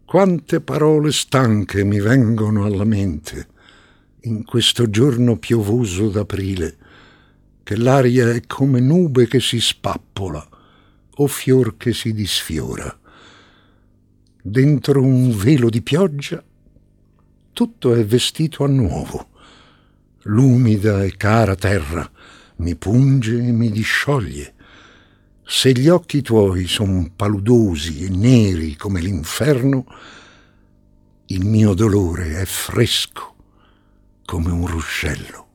Quante parole stanche mi vengono alla mente in questo giorno piovoso d'aprile, che l'aria è come nube che si spappola o fior che si disfiora. Dentro un velo di pioggia tutto è vestito a nuovo. L'umida e cara terra mi punge e mi discioglie. Se gli occhi tuoi son paludosi e neri come l'inferno, il mio dolore è fresco come un ruscello.